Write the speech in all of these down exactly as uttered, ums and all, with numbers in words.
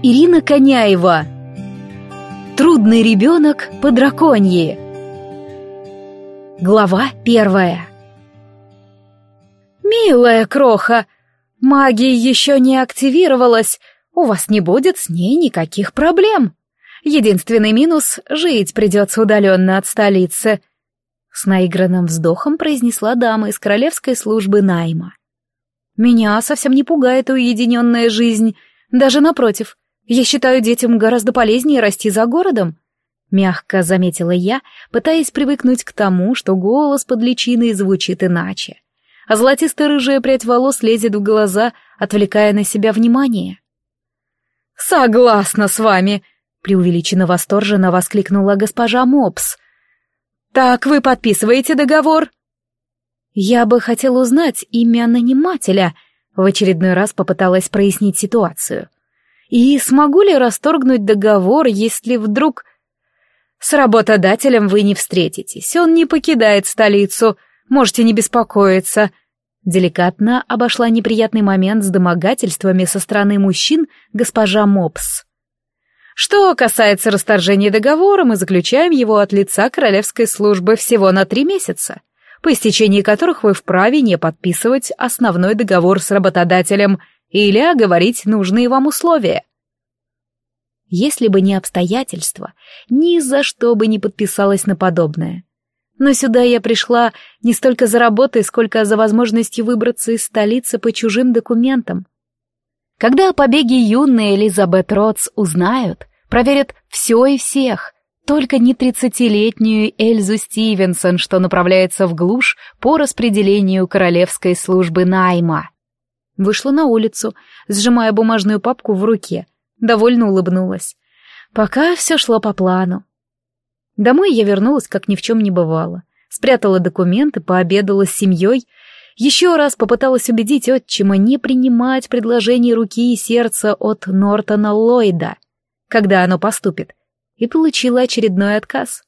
Ирина Коняева. Трудный ребенок по драконьи. Глава первая. «Милая кроха, магия еще не активировалась, у вас не будет с ней никаких проблем. Единственный минус — жить придется удаленно от столицы», — с наигранным вздохом произнесла дама из королевской службы найма. «Меня совсем не пугает уединенная жизнь, даже напротив. Я считаю, детям гораздо полезнее расти за городом», — мягко заметила я, пытаясь привыкнуть к тому, что голос под личиной звучит иначе, а золотисто-рыжая прядь волос лезет в глаза, отвлекая на себя внимание. «Согласна с вами», — преувеличенно восторженно воскликнула госпожа Мопс. «Так вы подписываете договор?» «Я бы хотела узнать имя нанимателя», — в очередной раз попыталась прояснить ситуацию. «И смогу ли расторгнуть договор, если вдруг...» «С работодателем вы не встретитесь, он не покидает столицу, можете не беспокоиться», — деликатно обошла неприятный момент с домогательствами со стороны мужчин госпожа Мопс. «Что касается расторжения договора, мы заключаем его от лица королевской службы всего на три месяца, по истечении которых вы вправе не подписывать основной договор с работодателем или оговорить нужные вам условия». Если бы не обстоятельства, ни за что бы не подписалась на подобное. Но сюда я пришла не столько за работой, сколько за возможностью выбраться из столицы по чужим документам. Когда о побеге юной Элизабет Ротс узнают, проверят все и всех, только не тридцатилетнюю Эльзу Стивенсон, что направляется в глушь по распределению королевской службы найма. Вышла на улицу, сжимая бумажную папку в руке, довольно улыбнулась. Пока все шло по плану. Домой я вернулась, как ни в чем не бывало. Спрятала документы, пообедала с семьей, еще раз попыталась убедить отчима не принимать предложение руки и сердца от Нортона Ллойда, когда оно поступит, и получила очередной отказ.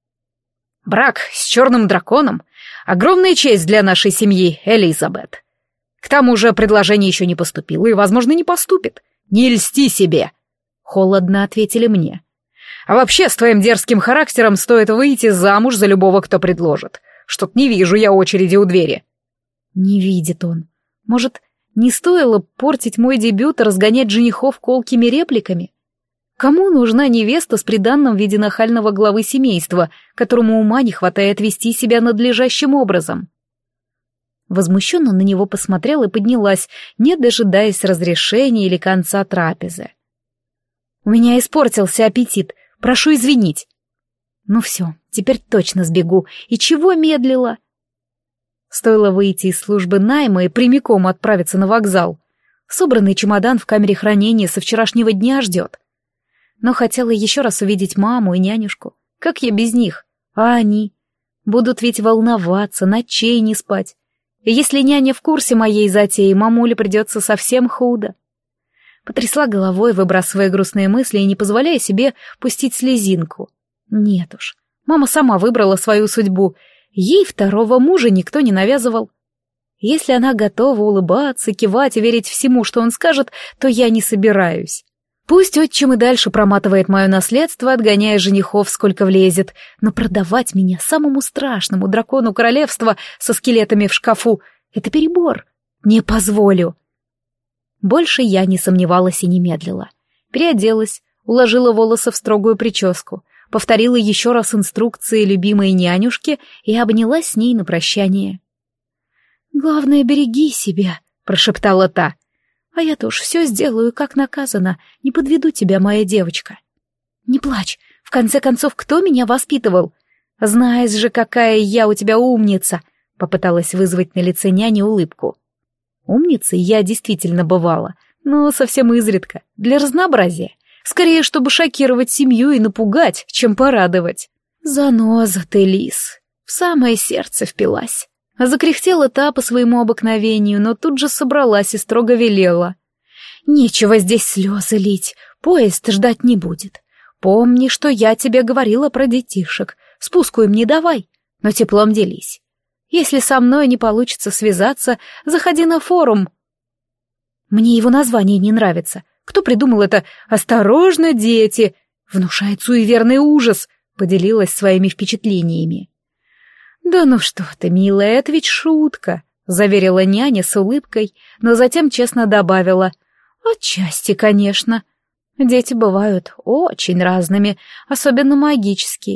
«Брак с черным драконом — огромная честь для нашей семьи, Элизабет. К тому же предложение еще не поступило и, возможно, не поступит. Не льсти себе!» — холодно ответили мне. «А вообще, с твоим дерзким характером стоит выйти замуж за любого, кто предложит. Что-то не вижу я очереди у двери». Не видит он. Может, не стоило портить мой дебют и разгонять женихов колкими репликами? Кому нужна невеста с приданным в виде нахального главы семейства, которому ума не хватает вести себя надлежащим образом? Возмущенно на него посмотрела и поднялась, не дожидаясь разрешения или конца трапезы. «У меня испортился аппетит, прошу извинить». «Ну все, теперь точно сбегу, и чего медлила?» Стоило выйти из службы найма и прямиком отправиться на вокзал. Собранный чемодан в камере хранения со вчерашнего дня ждет. Но хотела еще раз увидеть маму и нянюшку. Как я без них? А они? Будут ведь волноваться, ночей не спать. И если няня в курсе моей затеи, мамуле придется совсем худо. Потрясла головой, выбрасывая грустные мысли и не позволяя себе пустить слезинку. Нет уж, мама сама выбрала свою судьбу. Ей второго мужа никто не навязывал. Если она готова улыбаться, кивать и верить всему, что он скажет, то я не собираюсь. Пусть отчим и дальше проматывает мое наследство, отгоняя женихов сколько влезет, но продавать меня самому страшному дракону королевства со скелетами в шкафу — это перебор. Не позволю. Больше я не сомневалась и не медлила. Переоделась, уложила волосы в строгую прическу, повторила еще раз инструкции любимой нянюшки и обнялась с ней на прощание. «Главное, береги себя», — прошептала та. «А я тоже все сделаю, как наказано. Не подведу тебя, моя девочка». «Не плачь. В конце концов, кто меня воспитывал? Знаешь же, какая я у тебя умница», — попыталась вызвать на лице няни улыбку. Умницей я действительно бывала, но совсем изредка, для разнообразия. Скорее, чтобы шокировать семью и напугать, чем порадовать. «Заноза ты, лис, в самое сердце впилась». Закряхтела та по своему обыкновению, но тут же собралась и строго велела. «Нечего здесь слезы лить, поезд ждать не будет. Помни, что я тебе говорила про детишек, спуску им не давай, но теплом делись. Если со мной не получится связаться, заходи на форум». «Мне его название не нравится. Кто придумал это «осторожно, дети»? Внушает суеверный ужас, поделилась своими впечатлениями. «Да ну что ты, милая, это ведь шутка», — заверила няня с улыбкой, но затем честно добавила. «Отчасти, конечно. Дети бывают очень разными, особенно магические».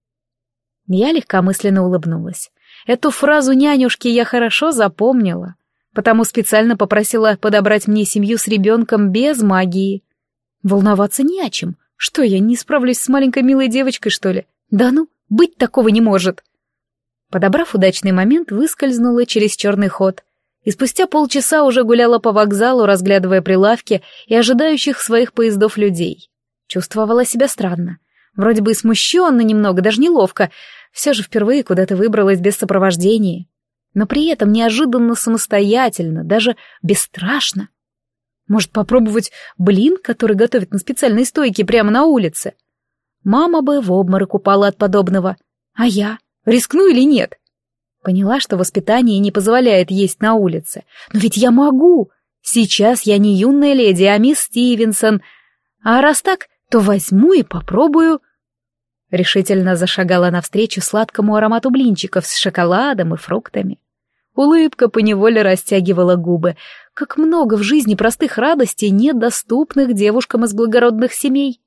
Я легкомысленно улыбнулась. Эту фразу нянюшки я хорошо запомнила, потому специально попросила подобрать мне семью с ребенком без магии. Волноваться не о чем. Что, я не справлюсь с маленькой милой девочкой, что ли? Да ну, быть такого не может. Подобрав удачный момент, выскользнула через черный ход. И спустя полчаса уже гуляла по вокзалу, разглядывая прилавки и ожидающих своих поездов людей. Чувствовала себя странно. Вроде бы и смущенно немного, даже неловко. Все же впервые куда-то выбралась без сопровождения. Но при этом неожиданно самостоятельно, даже бесстрашно. Может, попробовать блин, который готовят на специальной стойке прямо на улице? Мама бы в обморок упала от подобного. А я? Рискну или нет? Поняла, что воспитание не позволяет есть на улице. Но ведь я могу. Сейчас я не юная леди, а мисс Стивенсон. А раз так, то возьму и попробую. Решительно зашагала навстречу сладкому аромату блинчиков с шоколадом и фруктами. Улыбка поневоле растягивала губы. Как много в жизни простых радостей, недоступных девушкам из благородных семей.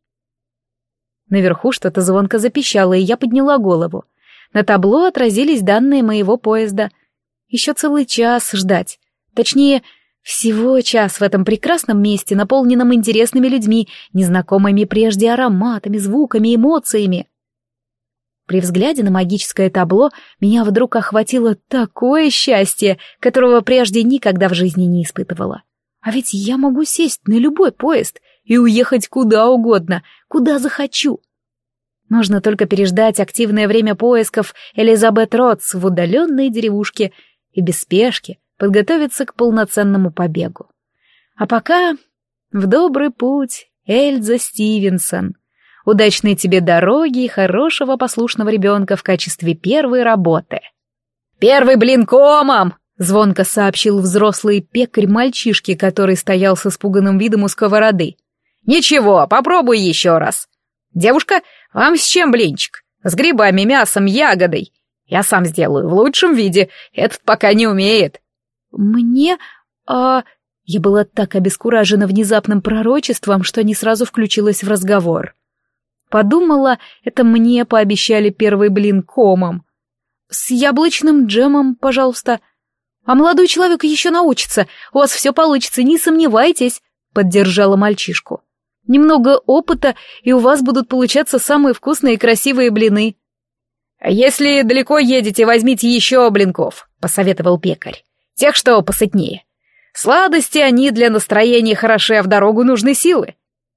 Наверху что-то звонко запищало, и я подняла голову. На табло отразились данные моего поезда. Еще целый час ждать. Точнее, всего час в этом прекрасном месте, наполненном интересными людьми, незнакомыми прежде ароматами, звуками, эмоциями. При взгляде на магическое табло меня вдруг охватило такое счастье, которого прежде никогда в жизни не испытывала. А ведь я могу сесть на любой поезд и уехать куда угодно, куда захочу. Нужно только переждать активное время поисков Элизабет Ротс в удаленной деревушке и без спешки подготовиться к полноценному побегу. А пока в добрый путь, Эльза Стивенсон. Удачной тебе дороги и хорошего послушного ребенка в качестве первой работы. «Первый блин комом!» — звонко сообщил взрослый пекарь мальчишке, который стоял с испуганным видом у сковороды. «Ничего, попробуй еще раз. Девушка, вам с чем блинчик? С грибами, мясом, ягодой. Я сам сделаю в лучшем виде, этот пока не умеет». «Мне... а...» Я была так обескуражена внезапным пророчеством, что не сразу включилась в разговор. Подумала, это мне пообещали первый блин комом. «С яблочным джемом, пожалуйста. А молодой человек еще научится, у вас все получится, не сомневайтесь», — поддержала мальчишку. «Немного опыта, и у вас будут получаться самые вкусные и красивые блины». «Если далеко едете, возьмите еще блинков», — посоветовал пекарь. «Тех, что посытнее. Сладости они для настроения хороши, а в дорогу нужны силы.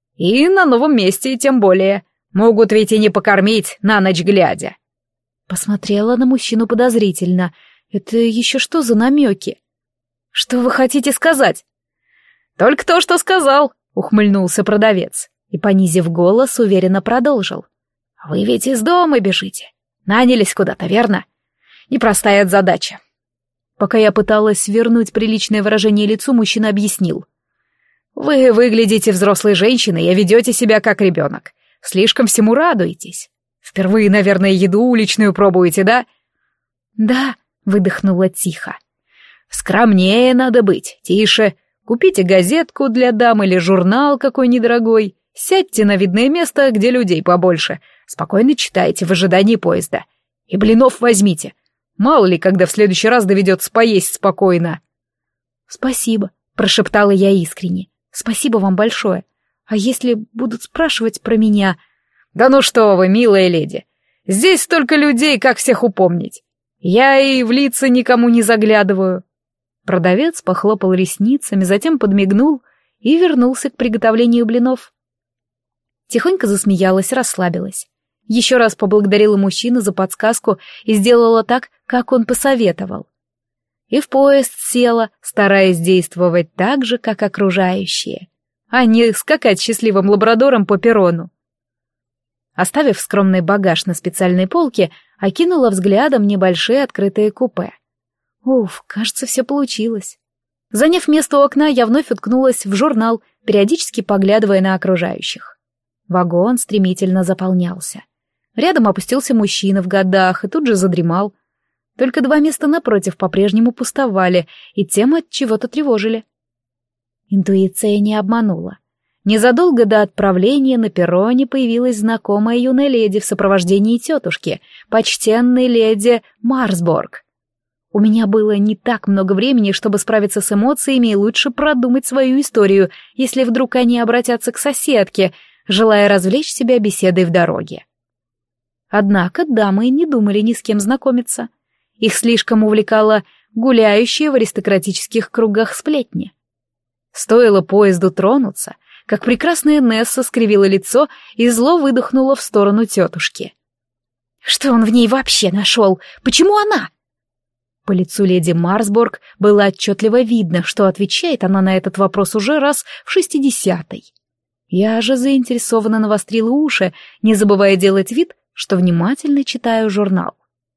И на новом месте тем более. Могут ведь и не покормить на ночь глядя». Посмотрела на мужчину подозрительно. «Это еще что за намеки?» «Что вы хотите сказать?» «Только то, что сказал», — ухмыльнулся продавец и, понизив голос, уверенно продолжил. «Вы ведь из дома бежите. Нанялись куда-то, верно? Непростая задача». Пока я пыталась вернуть приличное выражение лицу, мужчина объяснил. «Вы выглядите взрослой женщиной и ведете себя как ребенок. Слишком всему радуетесь. Впервые, наверное, еду уличную пробуете, да?» «Да», — выдохнула тихо. «Скромнее надо быть, тише. Купите газетку для дам или журнал какой недорогой. Сядьте на видное место, где людей побольше. Спокойно читайте в ожидании поезда. И блинов возьмите. Мало ли, когда в следующий раз доведется поесть спокойно». «Спасибо», — прошептала я искренне. «Спасибо вам большое. А если будут спрашивать про меня...» «Да ну что вы, милая леди. Здесь столько людей, как всех упомнить. Я и в лица никому не заглядываю». Продавец похлопал ресницами, затем подмигнул и вернулся к приготовлению блинов. Тихонько засмеялась, расслабилась. Еще раз поблагодарила мужчину за подсказку и сделала так, как он посоветовал. И в поезд села, стараясь действовать так же, как окружающие, а не скакать счастливым лабрадором по перрону. Оставив скромный багаж на специальной полке, окинула взглядом небольшие открытые купе. Уф, кажется, все получилось. Заняв место у окна, я вновь уткнулась в журнал, периодически поглядывая на окружающих. Вагон стремительно заполнялся. Рядом опустился мужчина в годах и тут же задремал. Только два места напротив по-прежнему пустовали, и тем от чего-то тревожили. Интуиция не обманула. Незадолго до отправления на перроне появилась знакомая юная леди в сопровождении тетушки, почтенной леди Марсборг. У меня было не так много времени, чтобы справиться с эмоциями и лучше продумать свою историю, если вдруг они обратятся к соседке, желая развлечь себя беседой в дороге. Однако дамы не думали ни с кем знакомиться. Их слишком увлекала гуляющая в аристократических кругах сплетни. Стоило поезду тронуться, как прекрасная Несса скривила лицо и зло выдохнула в сторону тетушки. «Что он в ней вообще нашел? Почему она?» По лицу леди Марсборг было отчетливо видно, что отвечает она на этот вопрос уже раз в шестидесятый. Я же заинтересованно навострила уши, не забывая делать вид, что внимательно читаю журнал.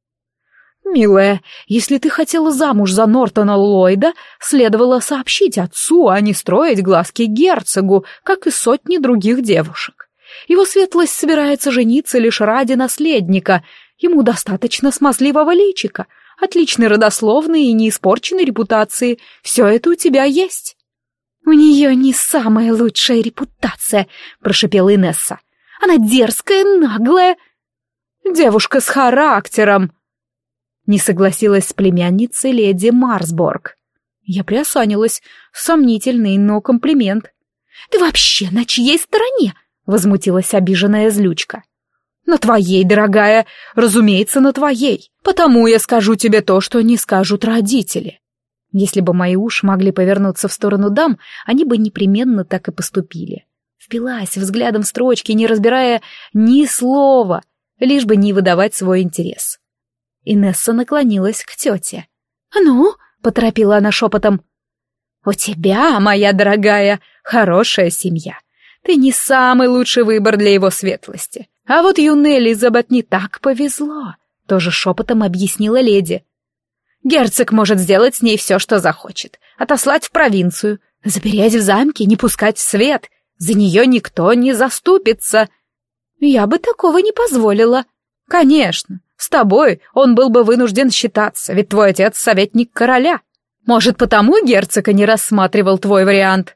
«Милая, если ты хотела замуж за Нортона Ллойда, следовало сообщить отцу, а не строить глазки герцогу, как и сотни других девушек. Его светлость собирается жениться лишь ради наследника, ему достаточно смазливого личика, отличной родословной и неиспорченной репутации. Все это у тебя есть». «У нее не самая лучшая репутация», — прошипела Инесса. «Она дерзкая, наглая. Девушка с характером». Не согласилась с племянницей леди Марсборг. Я приосанилась. Сомнительный, но комплимент. «Ты вообще на чьей стороне?» — возмутилась обиженная злючка. «На твоей, дорогая, разумеется, на твоей. Потому я скажу тебе то, что не скажут родители». Если бы мои уши могли повернуться в сторону дам, они бы непременно так и поступили. Впилась взглядом в строчки, не разбирая ни слова, лишь бы не выдавать свой интерес. Инесса наклонилась к тете. «А ну?» — поторопила она шепотом. «У тебя, моя дорогая, хорошая семья. Ты не самый лучший выбор для его светлости. А вот юной Элизабет не так повезло», — тоже шепотом объяснила леди. «Герцог может сделать с ней все, что захочет. Отослать в провинцию, запереть в замке, не пускать в свет. За нее никто не заступится». «Я бы такого не позволила». «Конечно. С тобой он был бы вынужден считаться, ведь твой отец — советник короля. Может, потому герцог и не рассматривал твой вариант?»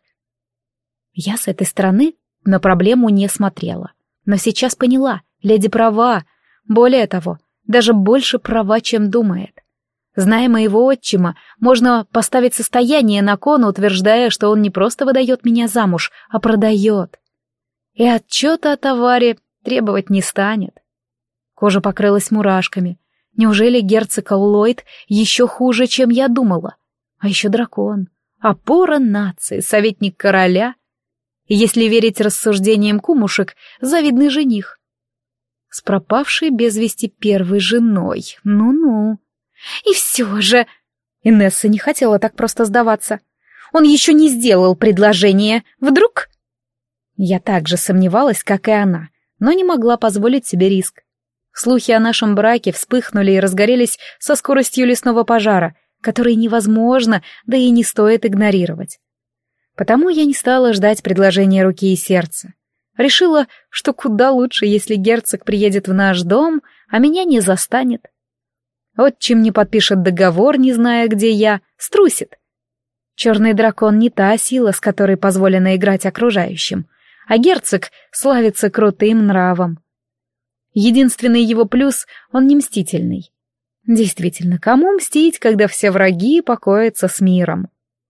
Я с этой стороны на проблему не смотрела. Но сейчас поняла, леди права. Более того, даже больше права, чем думает. Зная моего отчима, можно поставить состояние на кон, утверждая, что он не просто выдает меня замуж, а продает. И отчета о товаре требовать не станет. Кожа покрылась мурашками. Неужели герцог Ллойд еще хуже, чем я думала? А еще дракон, опора нации, советник короля. И если верить рассуждениям кумушек, завидный жених. С пропавшей без вести первой женой. Ну-ну. И все же... Инесса не хотела так просто сдаваться. Он еще не сделал предложение. Вдруг... Я также сомневалась, как и она, но не могла позволить себе риск. Слухи о нашем браке вспыхнули и разгорелись со скоростью лесного пожара, который невозможно, да и не стоит игнорировать. Потому я не стала ждать предложения руки и сердца. Решила, что куда лучше, если герцог приедет в наш дом, а меня не застанет. Отчим не подпишет договор, не зная, где я, струсит. Черный дракон не та сила, с которой позволено играть окружающим, а герцог славится крутым нравом. Единственный его плюс — он не мстительный. Действительно, кому мстить, когда все враги покоятся с миром?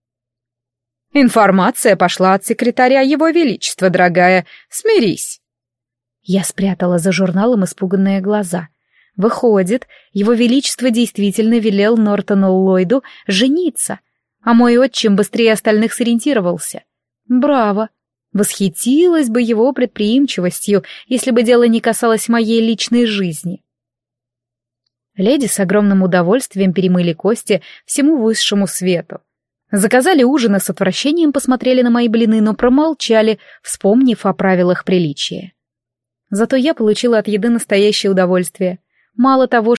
«Информация пошла от секретаря Его Величества, дорогая. Смирись». Я спрятала за журналом испуганные глаза. Выходит, Его Величество действительно велел Нортону Ллойду жениться, а мой отчим быстрее остальных сориентировался. Браво! Восхитилась бы его предприимчивостью, если бы дело не касалось моей личной жизни. Леди с огромным удовольствием перемыли кости всему высшему свету. Заказали ужин и с отвращением посмотрели на мои блины, но промолчали, вспомнив о правилах приличия. Зато я получила от еды настоящее удовольствие. Мало того,